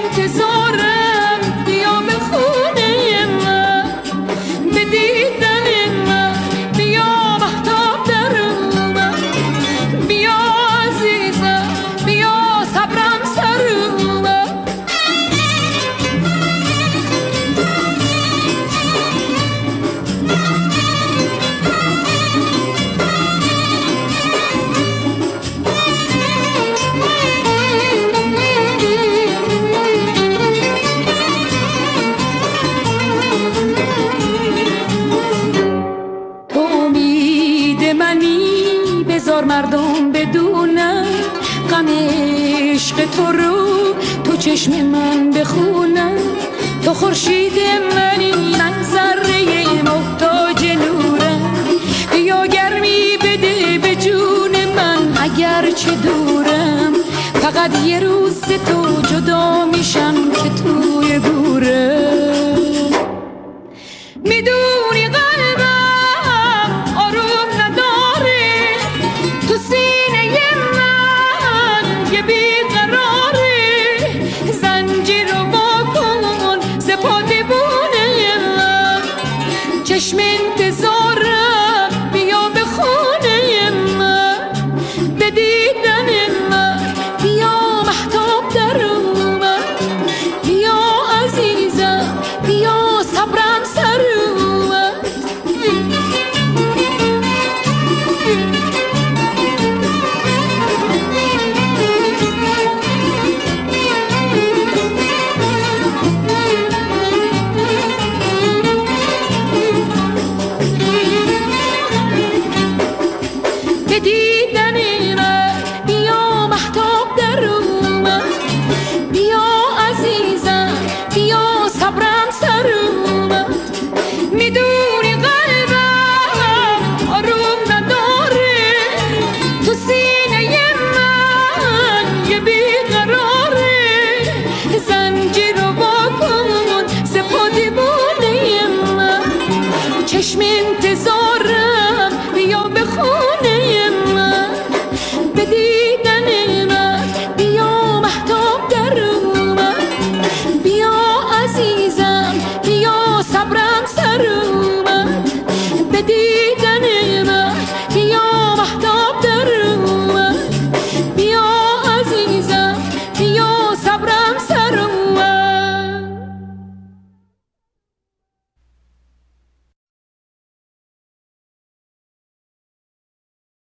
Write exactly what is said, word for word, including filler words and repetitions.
انتظارم، بیا به خونه من، به دیدن من، بیا مهتاب در من، بیا عزیزم، بیا صبرم سر من. بذار مردم بدونن غم عشق تو رو تو چشم من بخونن. تو خورشید منی، من ذره محتاج نورم، بیا گرمی بده به جون من اگر چه دورم. فقط یه روز تو جدا میشه